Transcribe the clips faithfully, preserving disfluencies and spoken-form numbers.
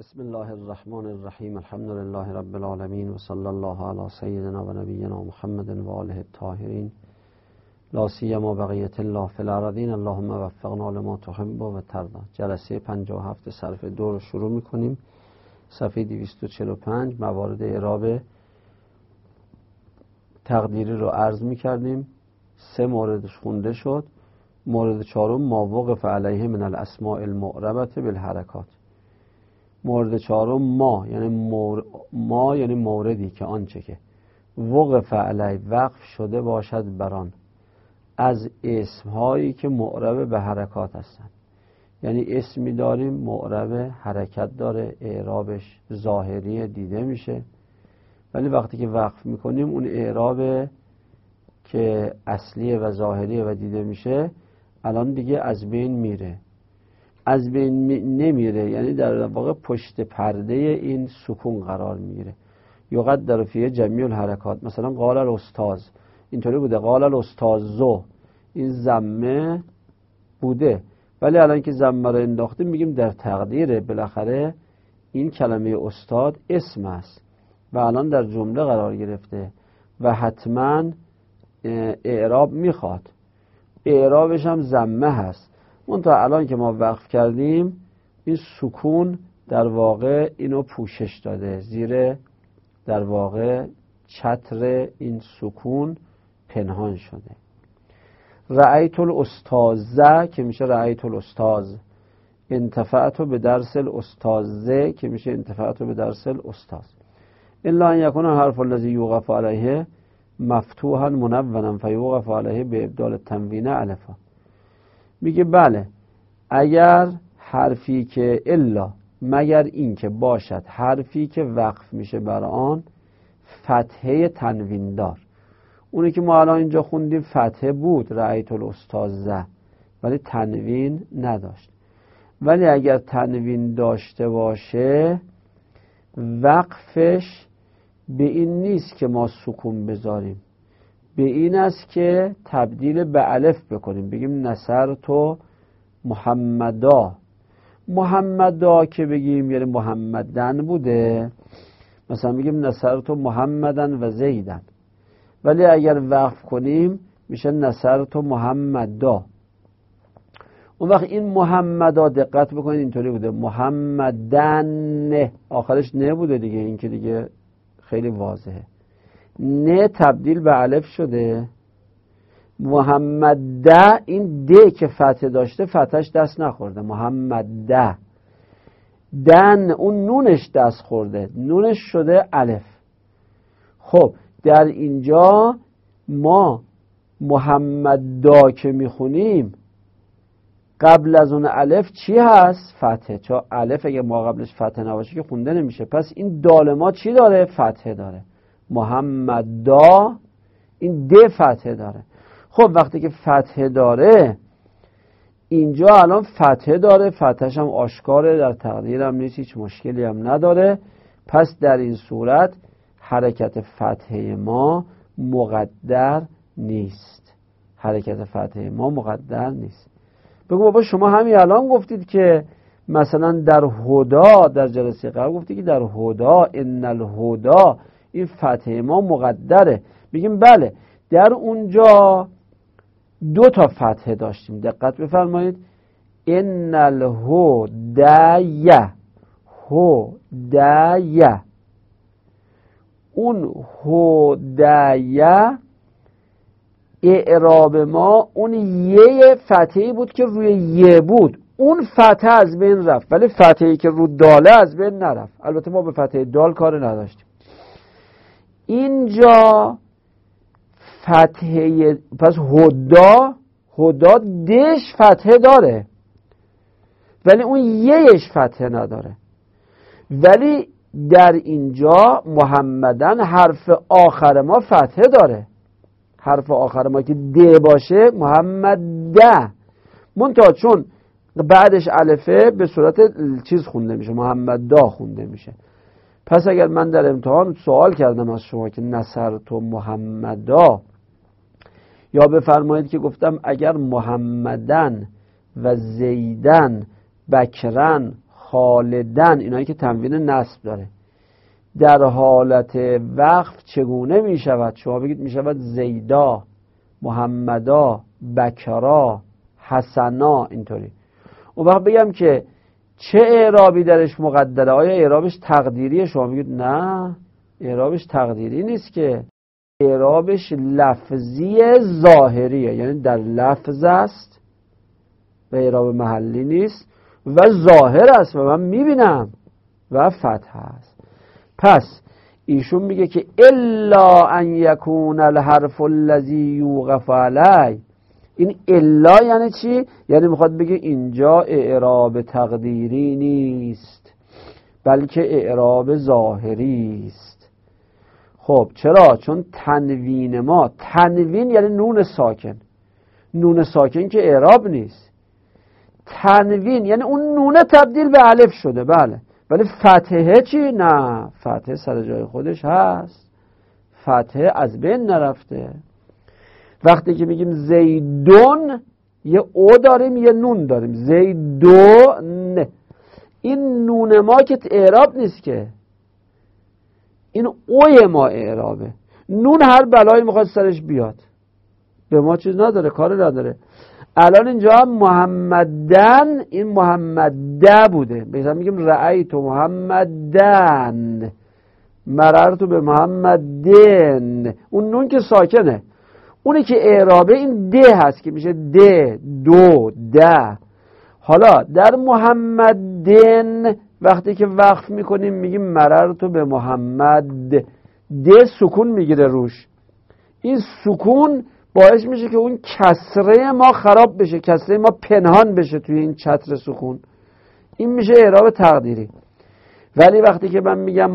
بسم الله الرحمن الرحیم. الحمد لله رب العالمین و صلی الله علی سیدنا و نبینا محمد و آله الطاهرین لا سیما بقیة الله فی الارضین. اللهم وفقنا لما تحب و ترضی. جلسه پنجاه و هفت صرف دو رو شروع میکنیم. صفحه دویست و چهل و پنج موارد اعراب تقدیری رو عرض میکردیم. سه موردش خونده شد. مورد چهارم ما وقف علیه من الاسماء المعربة بالحرکات. مورد چهارم ما یعنی مور... ما یعنی موردی که آنچه که وقف علیه وقف شده باشد بران از اسمهایی که معرب به حرکات هستند. یعنی اسمی داریم معرب حرکت داره، اعرابش ظاهری دیده میشه، ولی وقتی که وقف میکنیم اون اعراب که اصلیه و ظاهریه و دیده میشه الان دیگه از بین میره. از بین نمیره یعنی در واقع پشت پرده این سکون قرار میگیره. یقدر فیه جمیع الحرکات. مثلا قال الاستاذ اینطوری بوده، قال الاستاذو، این ضمه بوده، ولی الان که ضمه رو انداختیم میگیم در تقدیره. بالاخره این کلمه استاد اسم است و الان در جمله قرار گرفته و حتما اعراب میخواد. اعرابش هم ضمه هست. اون تا الان که ما وقف کردیم این سکون در واقع اینو پوشش داده، زیر در واقع چتر این سکون پنهان شده. رأیت الاستاذه که میشه رأیت الاستاذ، انتفعت به درس الاستاذه که میشه انتفعت به درس الاستاذ. الا ان یکون حرف الذی یوقف علیه مفتوحا منونا فیوقف علیه به ابدال التنوین الفا. میگه بله اگر حرفی که الا مگر این که باشد حرفی که وقف میشه بر آن فتحه تنوین دار. اونی که ما الان اینجا خوندیم فتحه بود، رأیت الاستاذه، ولی تنوین نداشت. ولی اگر تنوین داشته باشه وقفش به این نیست که ما سکون بذاریم، به این است که تبدیل به الف بکنیم، بگیم نصرت محمدا. محمدا که بگیم یعنی محمدن بوده، مثلا بگیم نصرت محمدن و زیدن، ولی اگر وقف کنیم میشه نصرت محمدا. اون وقت این محمدا دقت بکنید اینطوری بوده، محمدن آخرش نه بوده دیگه، این که دیگه خیلی واضحه. نه تبدیل به الف شده. محمد این د که فتح داشته فتحش دست نخورده، محمد دن اون نونش دست خورده، نونش شده الف. خب در اینجا ما محمدا که میخونیم قبل از اون الف چی هست؟ فتحه. چون الف اگه ما قبلش فتحه نباشه که خونده نمیشه. پس این دال ما چی داره؟ فتحه داره. محمدا این د فتحه داره. خب وقتی که فتحه داره اینجا الان فتحه داره، فتحش هم آشکاره، در تقدیر هم نیست، هیچ مشکلی هم نداره. پس در این صورت حرکت فتحه ما مقدر نیست. حرکت فتحه ما مقدر نیست. بگو بابا شما همین الان گفتید که مثلا در هدا، در جلسه قبل گفتید که در هدا ان الهدا این فتحه ما مقدره. میگیم بله در اونجا دو تا فتحه داشتیم، دقت بفرمایید. ان الهدایه هدایه، اون هدایه اعراب ما اون یه فتحه‌ای بود که روی یه بود، اون فتحه از بین رفت، ولی فتحه‌ای که رو داله از بین نرفت. البته ما به فتحه دال کار نداشتیم. اینجا فتحه پس هدا هدا دش فتحه داره ولی اون یهش فتحه نداره. ولی در اینجا محمدن حرف آخر ما فتحه داره. حرف آخر ما که د باشه محمد ده، منتها چون بعدش الفه به صورت چیز خونده میشه، محمد دا خونده میشه. پس اگر من در امتحان سوال کردم از شما که نصرت محمدا، یا بفرمایید که گفتم اگر محمدن و زیدن بکرن خالدن، اینایی که تنوین نصب داره، در حالت وقف چگونه می شود؟ شما بگید می شود زیدا، محمدا، بکرا، حسنا، اینطوری. اون وقت بگم که چه اعرابی درش مقدره؟ آیا اعرابش تقدیریه؟ شما بگید نه، اعرابش تقدیری نیست که، اعرابش لفظی ظاهریه، یعنی در لفظ است و اعراب محلی نیست و ظاهر است و من میبینم و فتح است. پس ایشون میگه که الا ان یکون الحرف الذی یوقف علی. این الا یعنی چی؟ یعنی میخواد بگه اینجا اعراب تقدیری نیست بلکه اعراب ظاهری است. خب چرا؟ چون تنوین ما، تنوین یعنی نون ساکن، نون ساکن که اعراب نیست. تنوین یعنی اون نونه تبدیل به الف شده، بله، ولی فتحه چی؟ نه، فتحه سر جای خودش هست، فتحه از بین نرفته. وقتی که میگیم زیدون یه او داریم یه نون داریم، زیدون، این نون ما که اعراب نیست که، این اوی ما اعرابه. نون هر بلایی میخواد سرش بیاد، به ما چیز نداره، کار نداره. الان اینجا محمدن، این محمده بوده، مثلا میگیم رأیت محمدن، مررت به محمدن، اون نون که ساکنه، اونی که اعرابه این ده هست که میشه ده، دو، ده. حالا در محمدن وقتی که وقف میکنیم میگیم مررت به محمد، ده سکون میگیره روش، این سکون باعث میشه که اون کسره ما خراب بشه، کسره ما پنهان بشه توی این چتر سکون، این میشه اعراب تقدیری. ولی وقتی که من میگم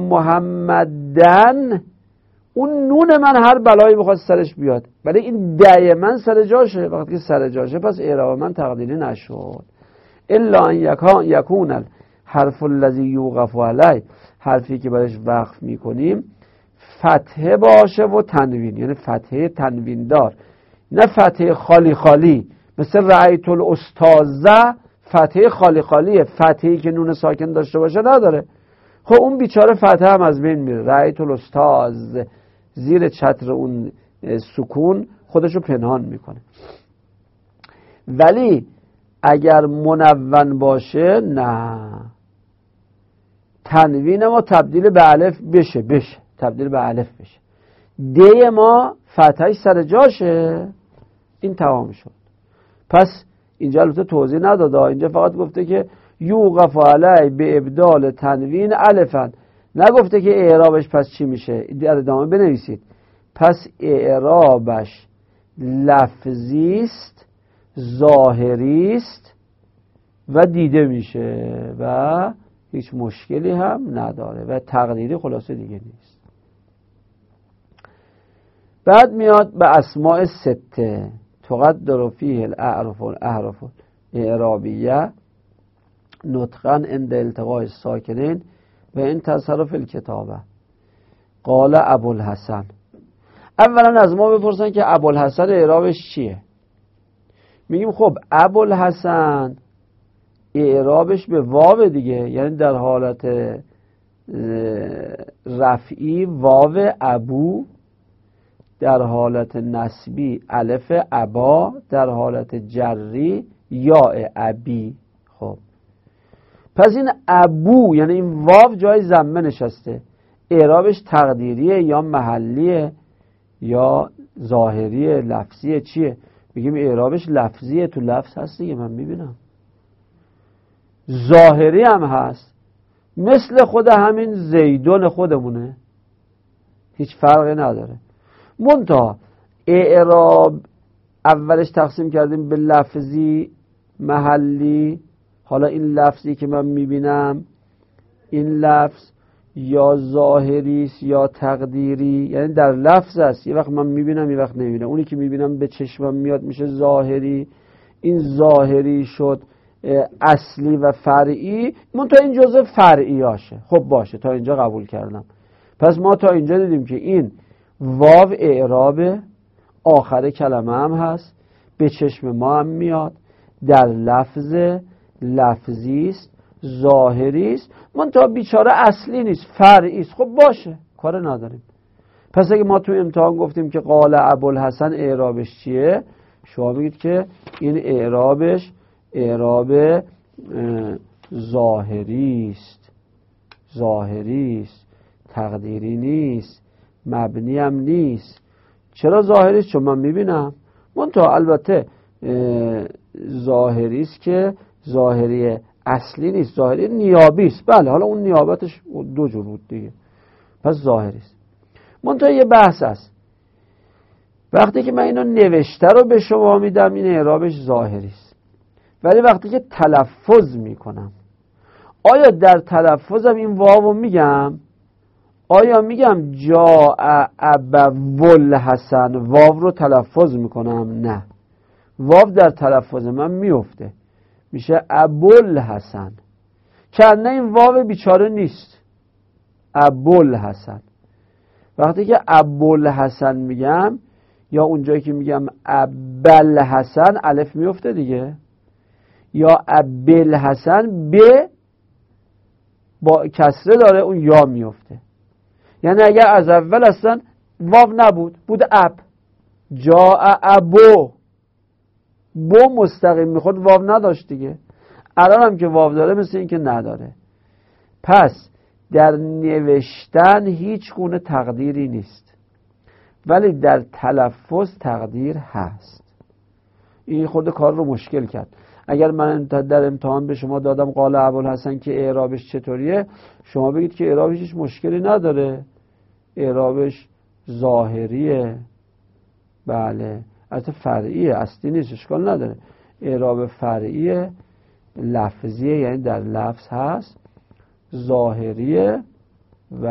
محمدن، اون نون من هر بلایی بخواد سرش بیاد، ولی این ده من سر جاشه، وقتی که سر جاشه پس اعراب من تقدیری نشد. الا ان یکون الحرف الذی یوقف علی، حرفی که برش وقف میکنیم فتحه باشه و تنوین، یعنی فتحه تنوین دار، نه فتحه خالی خالی، مثل رأیت الاستاذه فتحه خالی خالیه، فتحه‌ای که نون ساکن داشته باشه نداره. خب اون بیچاره فتحه هم از بین میره، رأیت الاستاذ زیر چتر اون سکون خودشو پنهان میکنه. ولی اگر منون باشه نه، تنوین ما تبدیل به الف بشه بشه تبدیل به الف بشه، ده ما فتحش سر جاشه، این تمام شد. پس اینجا البته توضیح نداده، اینجا فقط گفته که یوقف علی به ابدال تنوین الفن، نگفته که اعرابش پس چی میشه. در ادامه بنویسید پس اعرابش لفظی است، ظاهری است و دیده میشه و هیچ مشکلی هم نداره و تقدیری خلاصه دیگه نیست. بعد میاد به اسماء سته، تقدر فیه الاعراف الاحرف اعرابیه نطقا عند التقاء الساکنین و این تصرف الکتابه. قال ابوالحسن، اولا از ما بپرسن که ابوالحسن اعرابش چیه؟ میگیم خب ابوالحسن اعرابش به واو دیگه، یعنی در حالت رفعی واو ابو، در حالت نسبی الف ابا، در حالت جری یاء ابی. خب پس این ابو یعنی این واو جای ضمه نشسته، اعرابش تقدیریه یا محلیه یا ظاهریه لفظیه چیه؟ میگیم اعرابش لفظیه، تو لفظ هست دیگه، من میبینم. ظاهری هم هست، مثل خود همین زیدون خودمونه، هیچ فرقی نداره. منتها اعراب اولش تقسیم کردیم به لفظی محلی. حالا این لفظی که من میبینم، این لفظ یا ظاهری است یا تقدیری، یعنی در لفظ است، یه وقت من میبینم یه وقت نمیبینم. اونی که میبینم به چشمم میاد میشه ظاهری، این ظاهری شد اصلی و فرعی، منتها این جزء فرعیاشه. خب باشه، تا اینجا قبول کردم. پس ما تا اینجا دیدیم که این واو اعراب آخر کلمه هم هست، به چشم ما هم میاد، در لفظ لفظی است، ظاهری است، منتها بیچاره اصلی نیست، فرعی است. خب باشه، کار نداریم. پس اگه ما تو امتحان گفتیم که قال ابوالحسن اعرابش چیه، شما میگید که این اعرابش اعراب ظاهری است، ظاهری است، تقدیری نیست، مبنی هم نیست. چرا ظاهری است؟ چون من میبینم. منتها البته ظاهری است که ظاهری اصلی نیست، ظاهری نیابی است. بله، حالا اون نیابتش دو جور بود دیگه، پس ظاهری است. منتها یه بحث است، وقتی که من اینو نوشته رو به شما میدم این اعرابش ظاهری است، ولی وقتی که تلفظ میکنم، آیا در تلفظم این واو میگم؟ آیا میگم جاء ابوالحسن واو رو تلفظ میکنم؟ نه، واو در تلفظ من میفته، میشه ابوالحسن. کنه این واو بیچاره نیست، ابوالحسن. وقتی که ابوالحسن میگم یا اونجایی که میگم ابوالحسن الف میفته دیگه، یا ابوالحسن به با کسره داره اون یا میفته. یعنی اگر از اول اصلا واو نبود، بود اب، جاء ابو، بو مستقیم میخورد واو نداشت دیگه. الان هم که واو داره مثل این که نداره. پس در نوشتن هیچ گونه تقدیری نیست، ولی در تلفظ تقدیر هست. این خورده کار رو مشکل کرد. اگر من در امتحان به شما دادم قال ابوالحسن که اعرابش چطوریه، شما بگید که اعرابش هیچ مشکلی نداره، اعرابش ظاهریه. بله، البته فرعیه، اصلی نیست، اشکال نداره. اعراب فرعیه، لفظیه، یعنی در لفظ هست، ظاهریه. و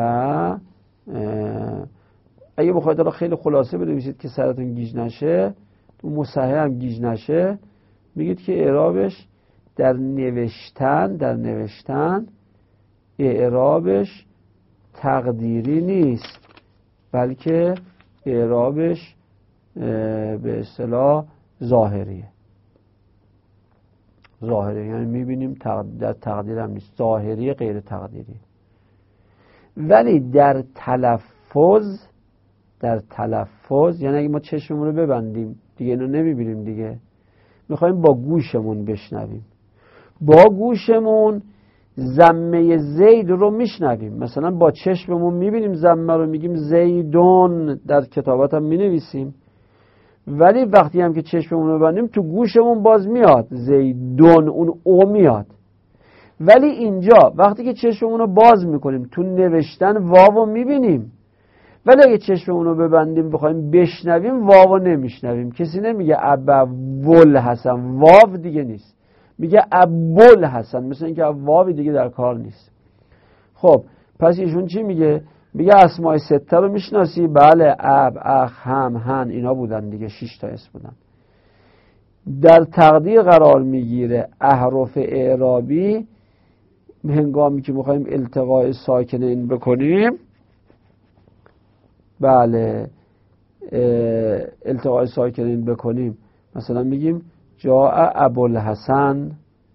اگه بخواید رو خیلی خلاصه بنویسید که سرتون گیج نشه، تو مصحح هم گیج نشه، میگید که اعرابش در نوشتن در نوشتن اعرابش تقدیری نیست، بلکه اعرابش به اصطلاح ظاهریه. ظاهری یعنی میبینیم در تقدیر هم نیست، ظاهری غیر تقدیری. ولی در تلفظ در تلفظ یعنی اگه ما چشممون رو ببندیم دیگه اینو نمیبینیم دیگه، میخوایم با گوشمون بشنویم، با گوشمون زمه زید رو میشنویم. مثلا با چشممون میبینیم زمه رو، میگیم زیدون، در کتابات هم مینویسیم، ولی وقتی هم که چشممون رو ببندیم تو گوشمون باز میاد زیدون، اون او میاد. ولی اینجا وقتی که چشممون رو باز میکنیم تو نوشتن واو میبینیم، ولی اگه چشممون رو ببندیم بخوایم بشنویم واو نمیشنویم. کسی نمیگه ابوالحسن، واو دیگه نیست، میگه ابوالحسن، مثل اینکه واو دیگه در کار نیست. خب پس ایشون چی میگه؟ میگه اسماء سته رو میشناسی؟ بله، اب، اخ، هم، هن، اینا بودن دیگه، شش تا اسم بودن. در تقدیر قرار میگیره احرف اعرابی هنگامی که میخوایم التقاء ساکنین بکنیم. بله، التقاء ساکنین بکنیم، مثلا میگیم جاء ابوالحسن،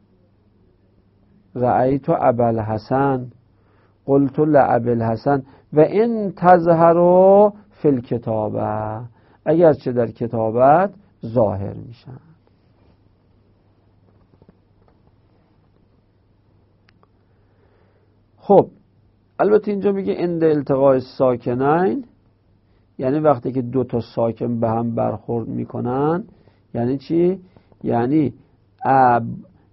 رأیت ابوالحسن، قلت لابوالحسن و این تظهروا فی الکتابه، اگرچه در کتابت ظاهر میشن. خب البته اینجا میگه عند التقاء ساکنین، یعنی وقتی که دو تا ساکن به هم برخورد میکنن. یعنی چی؟ یعنی اب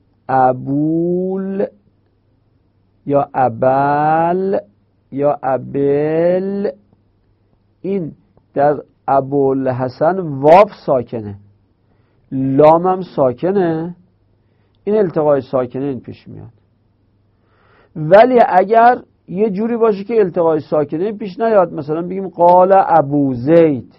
ابول یا ابل یا ابل، این در ابوالحسن واو ساکنه، لام هم ساکنه، این التقاء ساکنین پیش میاد. ولی اگر یه جوری باشه که التقاء ساکنین پیش نیاد، مثلا بگیم قال ابو زید،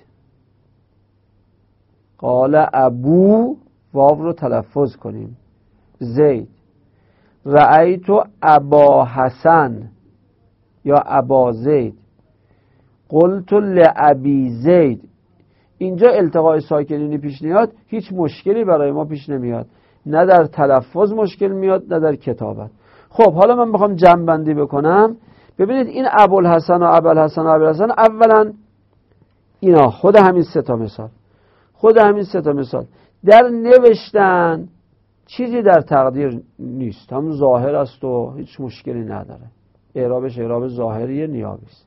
قال ابو، واو رو تلفظ کنیم، زید، رأیت ابا حسن یا ابا زید، قلت لابی زید، اینجا التقاء ساکنینی پیش نیاد، هیچ مشکلی برای ما پیش نمیاد، نه در تلفظ مشکل میاد نه در کتابت. خب حالا من بخوام جمع بندی بکنم، ببینید این ابوالحسن و ابوالحسن و ابوالحسن، اولا اینا خود همین سه تا مثال خود همین سه تا مثال در نوشتن چیزی در تقدیر نیست، همون ظاهر است و هیچ مشکلی نداره، اعرابش اعراب ظاهری نیابی است.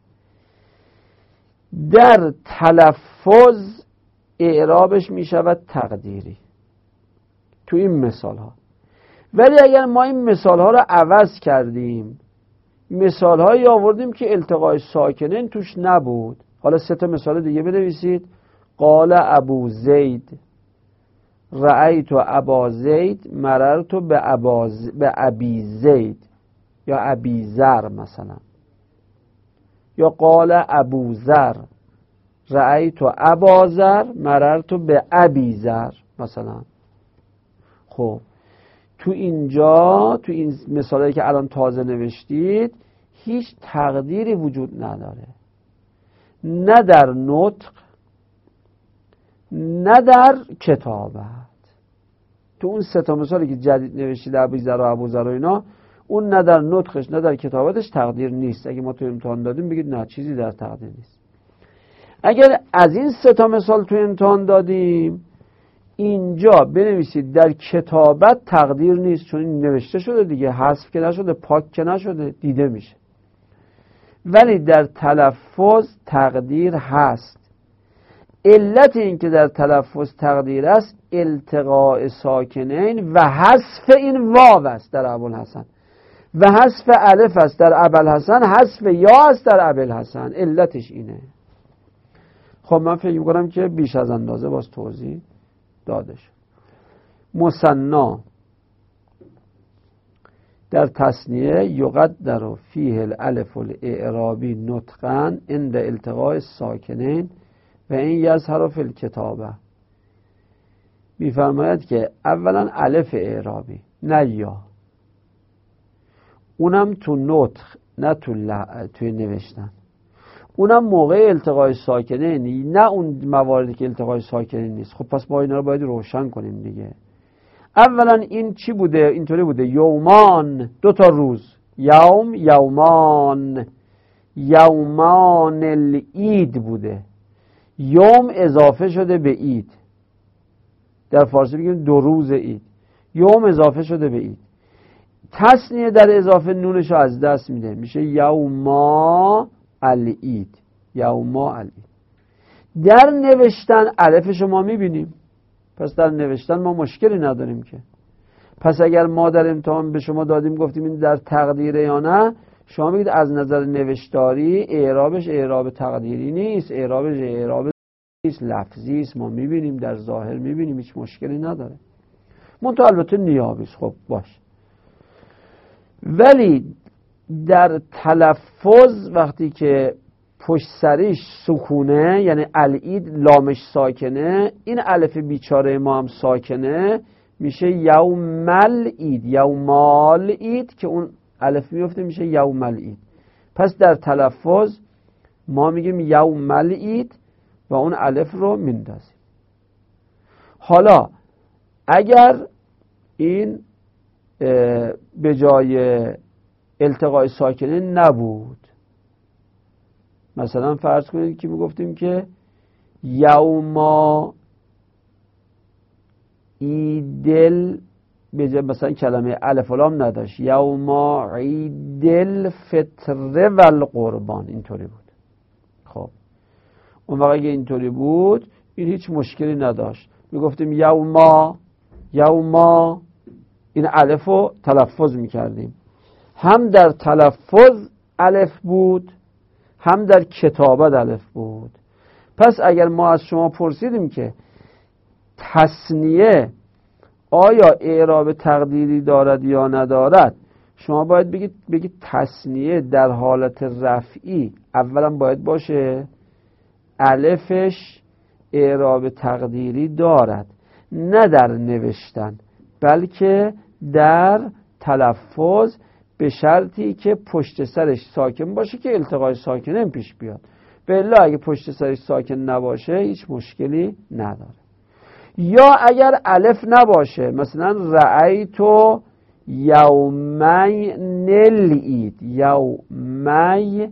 در تلفظ اعرابش می شود تقدیری تو این مثال ها. ولی اگر ما این مثال ها رو عوض کردیم، مثال هایی آوردیم که التقای ساکنین توش نبود، حالا سه تا مثال دیگه بنویسید. قال ابو زید رأیت ابا زید مررت به ابا ز... به ابی زید یا ابی ذر مثلا، یا قال ابو ذر رأیت ابا ذر مررت به ابی ذر مثلا. خب تو اینجا تو این مثالی که الان تازه نوشتید هیچ تقدیری وجود نداره، نه در نطق نه در کتابت. تو اون سه تا مثالی که جدید نوشتید ابی ذر و ابو ذر و اینا، اون نه در نطقش نه در کتابتش تقدیر نیست. اگه ما تو امتحان دادیم بگید نه چیزی در تقدیر نیست. اگر از این سه تا مثال تو امتحان دادیم، اینجا بنویسید در کتابت تقدیر نیست، چون این نوشته شده دیگه، حذف که نشده، پاک که نشده، دیده میشه. ولی در تلفظ تقدیر هست. علت این که در تلفظ تقدیر است التقاء ساکنین و حذف این واو است در ابوالحسن و حذف الف است در ابوالحسن، حذف یا است در ابوالحسن. علتش اینه. خب من فکر می‌کنم که بیش از اندازه باز توضیح داده شد. مثنا در تثنیه یقدر فیه الالف الاعرابی نطقا عند التقاء الساکنین و این یظهر فی الکتابه. می‌فرماید که اولا الف اعرابی نه یا، اونم تو نطق نه تو ل... توی نوشتن، اونم موقع التقاء ساکنین، نه اون مواردی که التقاء ساکنین نیست. خب پس ما اینا رو باید روشن کنیم دیگه. اولا این چی بوده؟ اینطوری بوده یومان، دو تا روز، یوم یومان، یومان العید بوده، یوم اضافه شده به عید، در فارسی بگیم دو روز عید، یوم اضافه شده به عید. تثنیه در اضافه نونش رو از دست میده، میشه یوما العید، یوما العید. در نوشتن الف شما میبینیم، پس در نوشتن ما مشکلی نداریم که. پس اگر ما در امتحان به شما دادیم گفتیم این در تقدیره یا نه، شما بگید از نظر نوشتاری اعرابش اعراب تقدیری نیست، اعرابش اعراب نیست، لفظی است، ما میبینیم، در ظاهر میبینیم، هیچ مشکلی نداره. منتها البته نیابی است. خب باش. ولی در تلفظ وقتی که پشت سریش سکونه، یعنی العید لامش ساکنه، این الف بیچاره ما هم ساکنه، میشه یومل عید، یومال عید، که اون الف میفته میشه یومل عید. پس در تلفظ ما میگیم یومل عید و اون الف رو میندازیم. حالا اگر این به جای التقاء ساکنین نبود، مثلا فرض کنید که میگفتیم که یوما ایدل، به جای مثلا کلمه الف و لام نداشت، یوما عیدل فطر و القربان، اینطوری بود. خب اون وقت اگه اینطوری بود این هیچ مشکلی نداشت، میگفتیم یوما یوما، این الف رو تلفظ میکردیم. هم در تلفظ الف بود، هم در کتابت الف بود. پس اگر ما از شما پرسیدیم که تثنیه آیا اعراب تقدیری دارد یا ندارد، شما باید بگید بگید تثنیه در حالت رفعی اولا باید باشه الفش اعراب تقدیری دارد، نه در نوشتن بلکه در تلفظ، به شرطی که پشت سرش ساکن باشه که التقای ساکنین پیش بیاد. به الا اگه پشت سرش ساکن نباشه هیچ مشکلی نداره. یا اگر الف نباشه، مثلا رأیتو یومین العید، یومی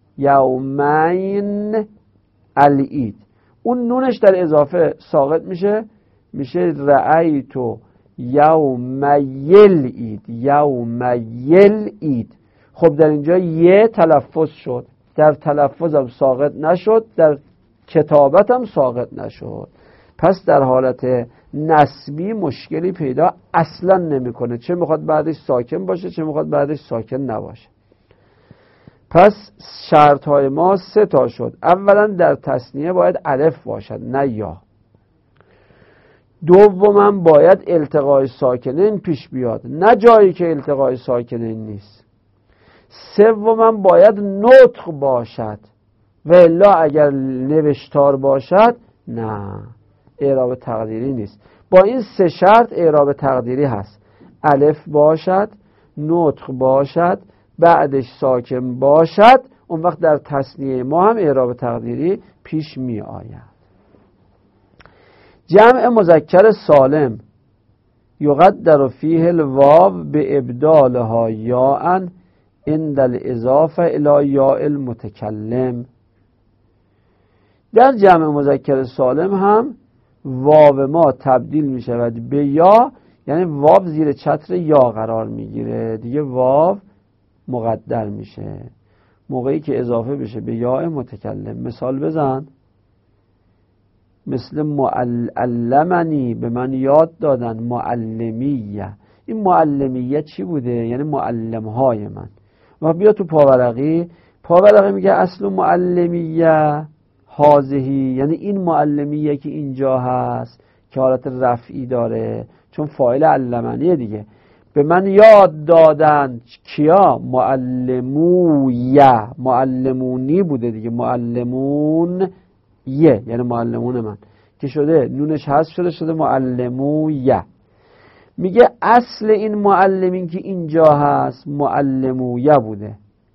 یومین العید. اون نونش در اضافه ساقط میشه، میشه رأیتو یومیل عید، یومیل عید. خب در اینجا یه تلفظ شد، در تلفظم ساقط نشد، در کتابتم ساقط نشد. پس در حالت نسبی مشکلی پیدا اصلا نمیکنه، چه میخواد بعدش ساکن باشه چه میخواد بعدش ساکن نباشه. پس شرط های ما سه تا شد. اولا در تثنیه باید الف باشد نه یا. دوما باید التقای ساکنین پیش بیاد، نه جایی که التقای ساکنین نیست. سوما باید نطق باشد و الا اگر نوشتار باشد نه، اعراب تقدیری نیست. با این سه شرط اعراب تقدیری هست: الف باشد، نطق باشد، بعدش ساکن باشد. اون وقت در تثنیه ما هم اعراب تقدیری پیش می آید. جمع مذکر سالم یقدر فیه الواو به ابدالها یاء عند الاضافه الی یاء المتکلم. در جمع مذکر سالم هم واو ما تبدیل می شود به یا، یعنی واو زیر چتر یا قرار می گیره دیگه، واو مقدر میشه موقعی که اضافه بشه به یا متکلم. مثال بزن. مثل معلمنی، به من یاد دادن. معلمیه، این معلمیه چی بوده؟ یعنی معلمهای من. و بیا تو پاورقی، پاورقی میگه اصل معلمیه هازهی، یعنی این معلمیه که اینجا هست که حالت رفعی داره چون فاعل علمنیه دیگه. به من یاد دادن کیا؟ معلمویه، معلمونی بوده دیگه، معلمون یه یعنی معلمون من که شده نونش حذف شده شده معلمویه. میگه اصل این معلمین که اینجا هست معلمویه بوده،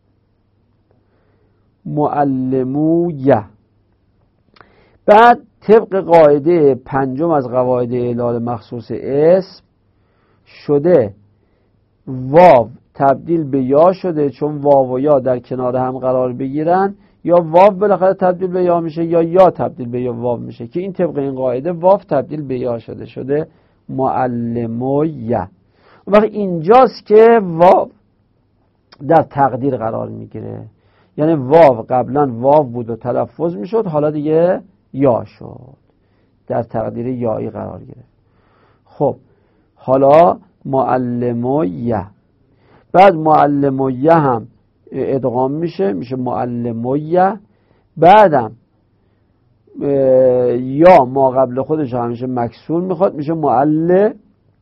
معلمویه. بعد طبق قاعده پنجم از قواعد اعلال مخصوص اسم شده واو تبدیل به یا شده، چون واو و یا در کنار هم قرار بگیرن یا واو بالاخره تبدیل به یا میشه یا یا تبدیل به یا واو میشه، که این طبق این قاعده واو تبدیل به یا شده شده معلمویه. وقتی اینجاست که واو در تقدیر قرار میگیره، یعنی واو قبلا واو بود و تلفظ میشد، حالا دیگه یا شد، در تقدیر یایی قرار گرفت. خب حالا معلمویه، بعد معلمویه هم ادغام میشه میشه معلمویه. بعدم یا ما قبل خودش همیشه مکسور میخواد میشه معلمیه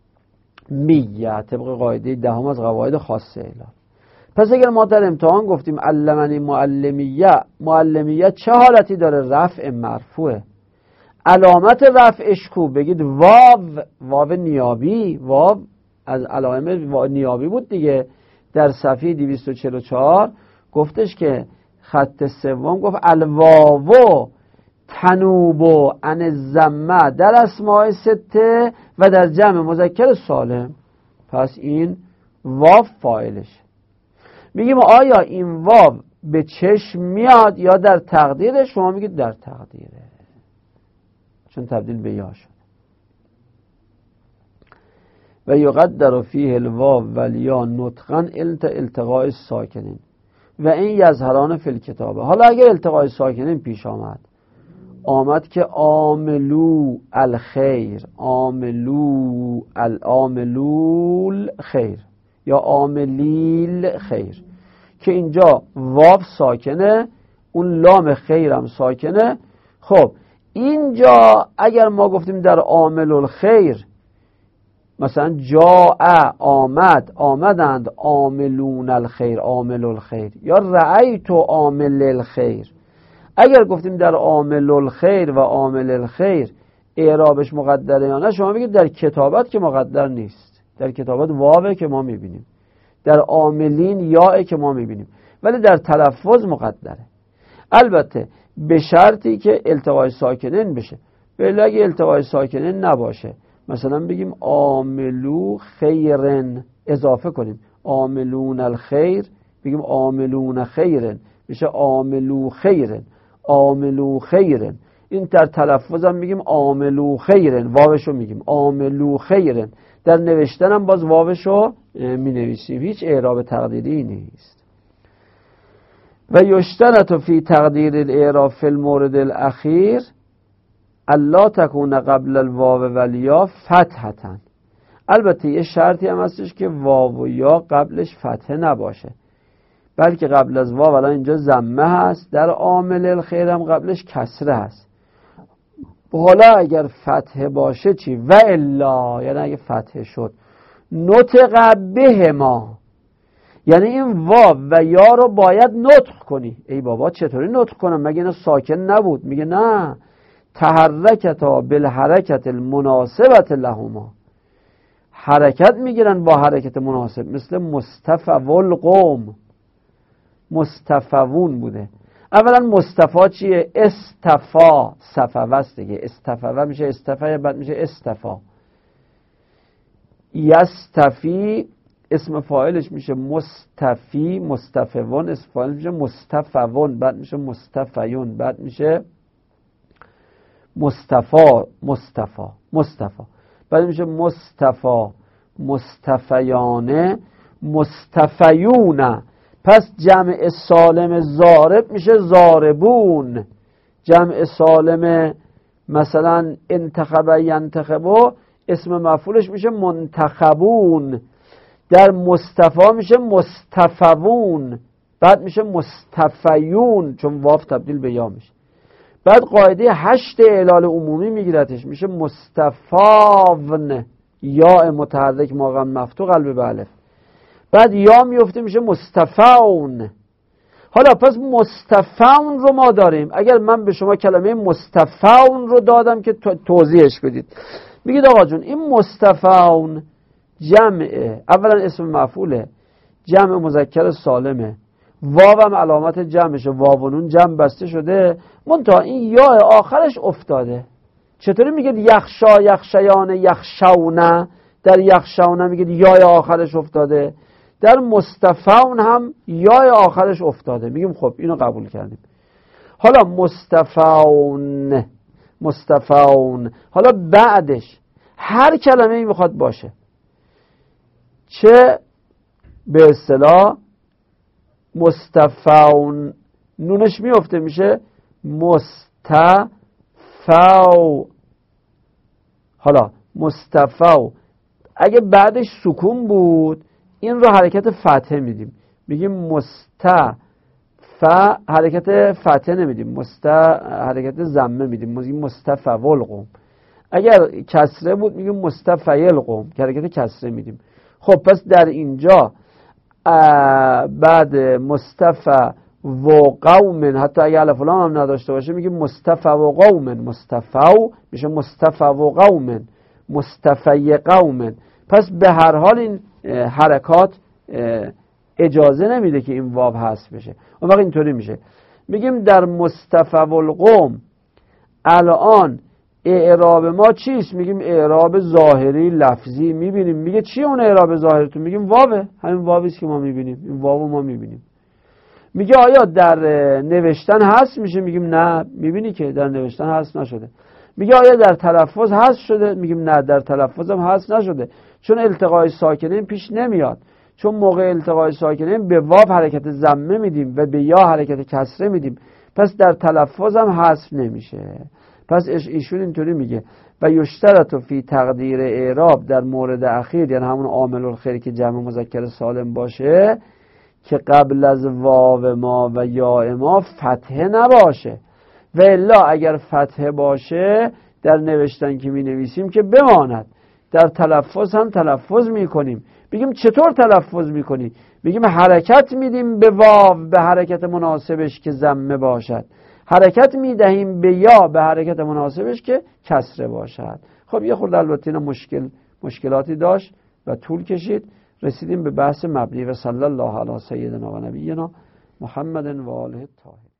طبق قاعده دهم از قواعد خاصه اعلال. پس اگر ما در امتحان گفتیم علمنی معلمیه، معلمیه چه حالتی داره؟ رفع مرفوعه. علامت رفعش کو؟ بگید واو، واو نیابی، واو از علائم نیابی بود دیگه. در صفحه دویست و چهل و چهار گفتش که خط سوم گفت الواو تنوبو عن الضمه در اسماء سته و در جمع مذکر سالم. پس این واو فاعلش. میگیم آیا این واو به چشم میاد یا در تقدیره؟ شما میگید در تقدیره چون تبدیل به یا شد. و یقدر فیه الواو والیا نطقا التقاء ساکنین و این یظهران فی الکتابه. حالا اگر التقاء ساکنین پیش آمد آمد که عاملو الخیر، عاملو العاملول خیر یا عاملیل خیر، که اینجا واو ساکنه اون لام خیرم ساکنه. خب اینجا اگر ما گفتیم در عامل الخیر مثلا جاء آمد، آمدند عاملون الخیر، عامل الخیر، یا رأیت عامل الخیر، اگر گفتیم در عامل الخیر و عامل الخیر اعرابش مقدره یا نه، شما بگید در کتابت که مقدر نیست، در کتابت واوه که ما میبینیم، در عاملین یاء که ما میبینیم، ولی در تلفظ مقدره. البته به شرطی که التقای ساکنین بشه. ولی اگه التقای ساکنین نباشه مثلا بگیم عاملو خیرن، اضافه کنیم عاملون الخیر بگیم عاملون خیرن، میشه عاملو خیرن، عاملو خیرن. این در تلفظ هم میگیم عاملو خیرن، واوشو میگیم عاملو خیرن. در نوشتن هم باز واوشو می نویسیم، هیچ اعراب تقدیری نیست. و یشترط فی تقدیر الاعراب فی المورد الاخیر الا تکون قبل الواو والیا فتحتن. البته یه شرطی هم هستش که واو و یا قبلش فتحه نباشه، بلکه قبل از واو الان اینجا ضمه هست، در عامل الخیر هم قبلش کسره هست. حالا اگر فتحه باشه چی؟ و الا، یعنی اگه فتحه شد نطق به ما، یعنی این واو و یا رو باید نطق کنی. ای بابا چطوری نطق کنم مگه اینا ساکن نبود؟ میگه نه، تحرکتا بالحرکت المناسبت لهما، حرکت میگیرن با حرکت مناسب، مثل مصطفى القوم، مصطفون بوده. اولا مصطفی چیه؟ استفا، صفوست دیگه، استفا میشه استفا، بعد میشه استفا. یستفی اسم فاعلش میشه مستفی، مستفون اسم فاعلش میشه مستفون، بعد میشه مستفیون، بعد میشه مصطفا، مصطفا، مصطفا، بعد میشه مصطفا، مصطفیانه، مصطفیون. پس جمع سالم ضارب میشه ضاربون، جمع سالم مثلا انتخب ینتخبو اسم مفعولش میشه منتخبون، در مصطفی میشه مصطفون، بعد میشه مصطفیون چون واو تبدیل به یا میشه. بعد قاعده هشت اعلال عمومی میگیرتش، میشه مصطفاون، یا متحرک ماقام مفتوح قلب به الف، بعد یا میفته میشه مصطفون. حالا پس مصطفون رو ما داریم. اگر من به شما کلمه مصطفون رو دادم که توضیحش بدید، میگید آقا جون این مصطفون جمعه، اولا اسم مفعوله، جمع مذکر سالمه، واو هم علامت جمعشه، واو و نون جمع بسته شده، منتها این یا آخرش افتاده. چطوری میگید یخشا، یخشیان، یخشونه؟ در یخشونه میگید یا آخرش افتاده، در مصطفون هم یا آخرش افتاده. میگیم خب اینو قبول کردیم. حالا مصطفون، مصطفون، حالا بعدش هر کلمه ای میخواد باشه، چه به اصطلاح مصطفون نونش میفته میشه مصطفو. حالا مصطفو اگه بعدش سکون بود این رو حرکت فتحه میدیم، میگیم مصطفى، حرکت فتحه نمیدیم، مست حرکت ضمه میدیم، میگیم مصطفى القوم. اگر کسره بود میگیم مصطفى القوم که حرکت کسره میدیم. خب پس در اینجا بعد مصطفى و قوم، حتی اگه الف و لام هم نداشته باشه میگیم مصطفى و قوم، مصطفى میشه مصطفى و قوم، مصطفی قوم. پس به هر حال این حرکات اجازه نمیده که این واو حذف بشه. اون وقت اینطوری میشه، میگیم در مصطفى القوم الان اعراب ما چیست؟ میگیم اعراب ظاهری لفظی میبینیم. میگه چی اون اعراب ظاهرتون؟ میگیم واوه، همین واویست که ما میبینیم، این واو ما میبینیم. میگه آیا در نوشتن هست میشه؟ میگیم نه. میبینی که در نوشتن هست نشده. میگه آیا در تلفظ هست شده؟ میگیم نه، در تلفظ هم هست نشده، چون التقای ساکنین پیش نمیاد. چون موقع التقای ساکنین به واو حرکت ضمه میدیم و به یا حرکت کسره میدیم، پس در تلفظ هم حذف نمیشه. پس ایشون اینطوری میگه و یشترط فی تقدیر اعراب در مورد اخیر، یعنی همون عامل الخیر که جمع مذکر سالم باشه، که قبل از واو ما و یا ما فتحه نباشه، و الا اگر فتحه باشه در نوشتن که می نویسیم که بماند، در تلفظ هم تلفظ می کنیم. بگیم چطور تلفظ می کنی؟ بگیم حرکت میدیم به واو به حرکت مناسبش که ضمه باشد، حرکت میدهیم به یا به حرکت مناسبش که کسره باشد. خب یه خورده البته اینا مشکل مشکلاتی داشت و طول کشید. رسیدیم به بحث مبنی و صلی الله علی سیدنا و نبینا محمد و آله الطاهرین.